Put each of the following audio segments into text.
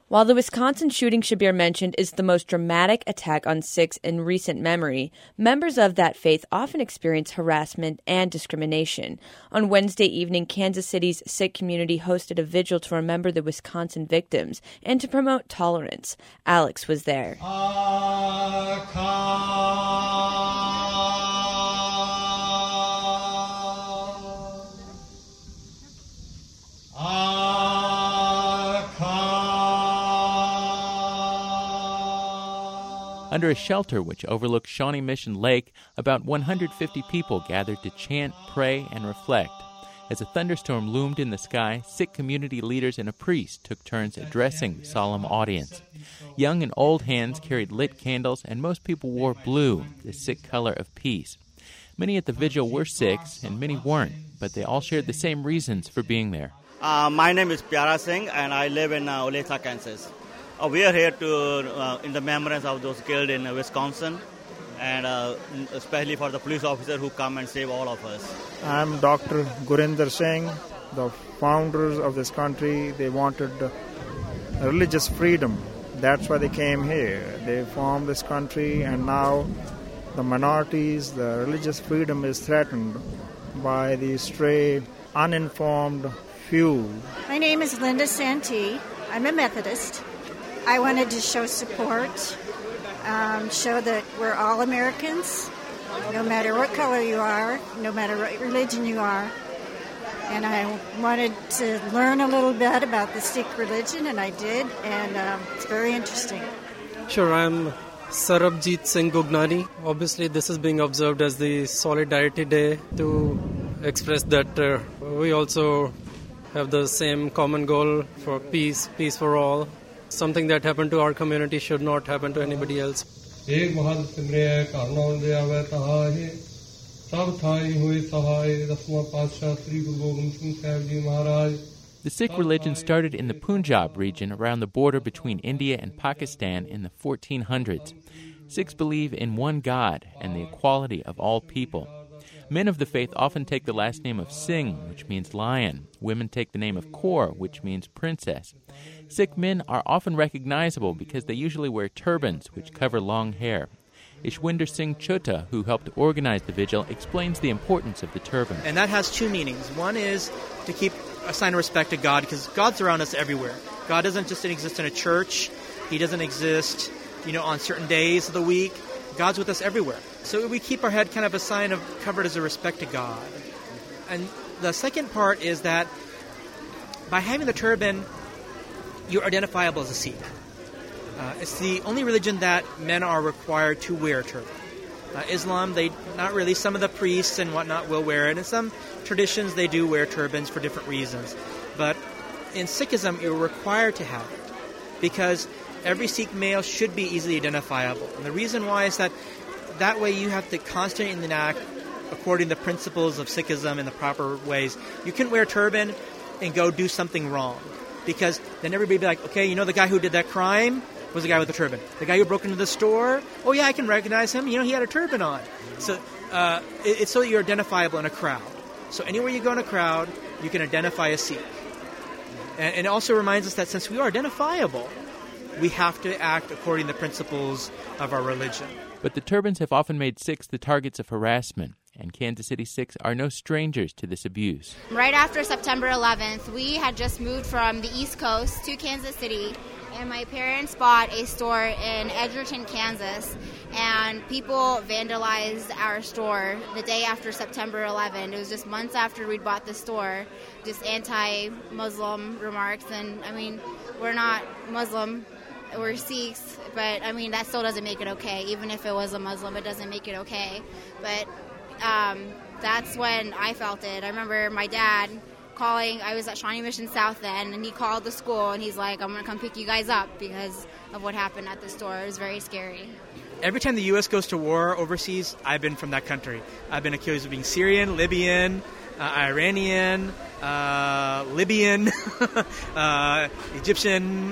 While the Wisconsin shooting Shabir mentioned is the most dramatic attack on Sikhs in recent memory, members of that faith often experience harassment and discrimination. On Wednesday evening, Kansas City's Sikh community hosted a vigil to remember the Wisconsin victims and to promote tolerance. Alex was there. Under a shelter which overlooks Shawnee Mission Lake, about 150 people gathered to chant, pray, and reflect. As a thunderstorm loomed in the sky, Sikh community leaders and a priest took turns addressing the solemn audience. Young and old hands carried lit candles, and most people wore blue, the Sikh color of peace. Many at the vigil were Sikhs, and many weren't, but they all shared the same reasons for being there. My name is Pyara Singh, and I live in Olathe, Kansas. We are here to in the remembrance of those killed in Wisconsin, and especially for the police officer who come and save all of us. I'm Dr. Gurinder Singh. The founders of this country, they wanted religious freedom. That's why they came here. They formed this country, and now the minorities, the religious freedom is threatened by the stray, uninformed few. My name is Linda Santee. I'm a Methodist. I wanted to show support, show that we're all Americans, no matter what color you are, no matter what religion you are. And I wanted to learn a little bit about the Sikh religion, and I did, and it's very interesting. Sure, I'm Sarabjit Singh Gugnani. Obviously, this is being observed as the Solidarity Day to express that we also have the same common goal for peace for all. Something that happened to our community should not happen to anybody else. The Sikh religion started in the Punjab region around the border between India and Pakistan in the 1400s. Sikhs believe in one God and the equality of all people. Men of the faith often take the last name of Singh, which means lion. Women take the name of Kaur, which means princess. Sikh men are often recognizable because they usually wear turbans, which cover long hair. Ishwinder Singh Chota, who helped organize the vigil, explains the importance of the turban. And that has two meanings. One is to keep a sign of respect to God, because God's around us everywhere. God doesn't just exist in a church. He doesn't exist, on certain days of the week. God's with us everywhere. So we keep our head kind of a sign of covered as a respect to God. And the second part is that by having the turban, you're identifiable as a Sikh. It's the only religion that men are required to wear a turban. Islam, not really. Some of the priests and whatnot will wear it. In some traditions, they do wear turbans for different reasons. But in Sikhism, you're required to have it because every Sikh male should be easily identifiable. And the reason why is that way you have to constantly enact according to the principles of Sikhism in the proper ways. You couldn't wear a turban and go do something wrong, because then everybody would be like, okay, the guy who did that crime was the guy with the turban. The guy who broke into the store, oh yeah, I can recognize him. He had a turban on. So it's so that you're identifiable in a crowd. So anywhere you go in a crowd, you can identify a Sikh. And it also reminds us that since we are identifiable, we have to act according to the principles of our religion. But the turbans have often made Sikhs the targets of harassment, and Kansas City Sikhs are no strangers to this abuse. Right after September 11th, we had just moved from the East Coast to Kansas City, and my parents bought a store in Edgerton, Kansas, and people vandalized our store the day after September 11th. It was just months after we'd bought the store, just anti-Muslim remarks, and we're not Muslim. We're Sikhs, but that still doesn't make it okay. Even if it was a Muslim, it doesn't make it okay. But that's when I felt it. I remember my dad calling. I was at Shawnee Mission South then, and he called the school, and he's like, I'm going to come pick you guys up because of what happened at the store. It was very scary. Every time the U.S. goes to war overseas, I've been from that country. I've been accused of being Syrian, Libyan, Iranian, Libyan, Egyptian,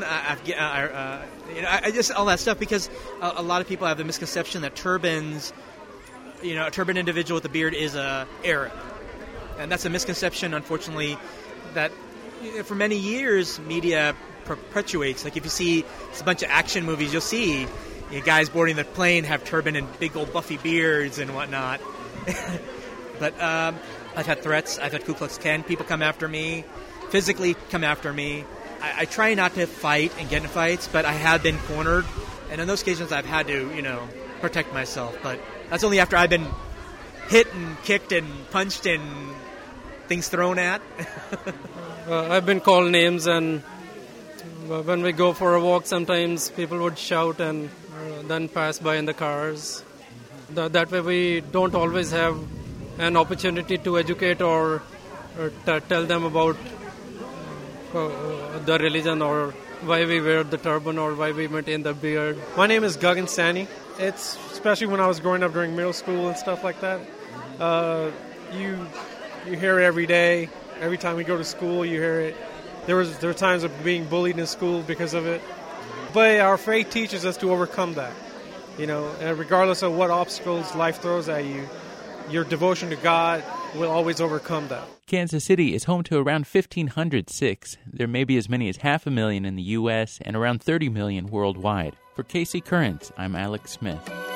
I just all that stuff, because a lot of people have the misconception that turbans, a turban individual with a beard is a Arab, and that's a misconception. Unfortunately, that for many years media perpetuates. Like if you see a bunch of action movies, you'll see guys boarding the plane have turban and big old buffy beards and whatnot. But I've had threats. I've had Ku Klux Klan people come after me, physically come after me. I try not to fight and get in fights, but I have been cornered. And on those occasions, I've had to, protect myself. But that's only after I've been hit and kicked and punched and things thrown at. I've been called names, and when we go for a walk, sometimes people would shout and then pass by in the cars. That way we don't always have an opportunity to educate or tell them about the religion or why we wear the turban or why we maintain the beard. My name is Gagan Sani. It's especially when I was growing up during middle school and stuff like that. You hear it every day. Every time we go to school, you hear it. There were times of being bullied in school because of it. But our faith teaches us to overcome that. And regardless of what obstacles life throws at you, your devotion to God will always overcome that. Kansas City is home to around 1,500 Sikhs. There may be as many as 500,000 in the U.S. and around 30 million worldwide. For KC Currents, I'm Alex Smith.